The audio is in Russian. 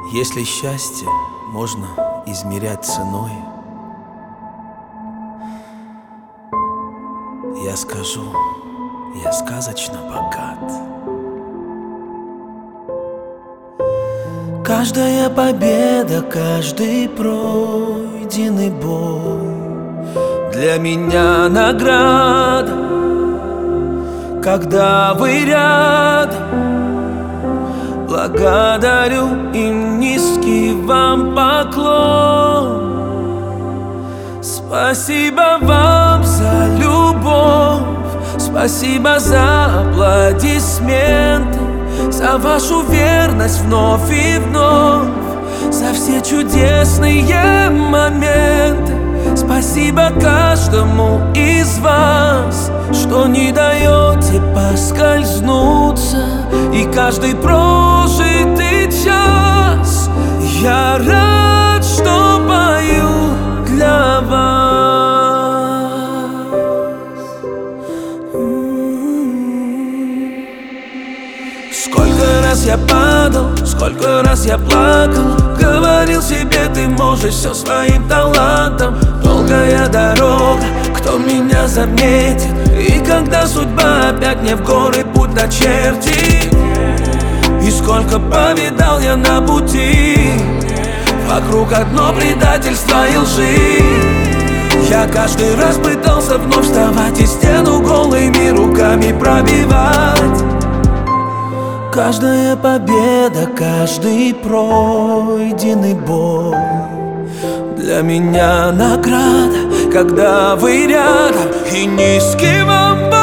Если счастье можно измерять ценой, я скажу, я сказочно богат. Каждая победа, каждый пройденный бой для меня награда. Когда вы рядом, благодарю и низкий вам поклон. Спасибо вам за любовь, спасибо за аплодисменты, за вашу верность вновь и вновь, за все чудесные моменты. Спасибо каждому из вас, что не даете поскользнуться. И каждый прожитый час я рад, что пою для вас. Сколько раз я падал, сколько раз я плакал, говорил себе, ты можешь все своим талантом. Долгая дорога, кто меня заметит? И когда судьба опять мне в горы путь начертит? И сколько повидал я на пути, вокруг одно предательство и лжи. Я каждый раз пытался вновь вставать и стену голыми руками пробивать. Каждая победа, каждый пройденный бой для меня награда. Когда вы рядом, и низкий вам